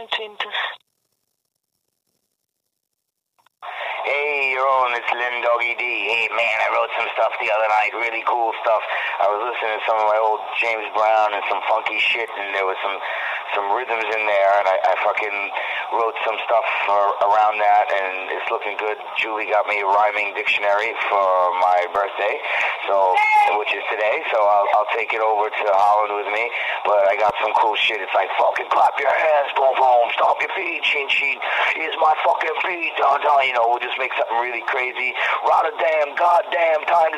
22. Hey, Yaron, it's Lynn Doggy D. Hey, man, I wrote some stuff the other night, really cool stuff. I was listening to some of my old James Brown and some funky shit, and there was some rhythms in there, and I fucking wrote some stuff around that, and it's looking good. Julie got me a rhyming dictionary for my birthday, which is today, so I'll take it over to Holland with me, but I got some cool shit. It's like, fucking clap your hands, boom, boom, stomp your feet, chin, chin, here's my fucking beat, we'll just make something really crazy. Rotterdam, goddamn, time to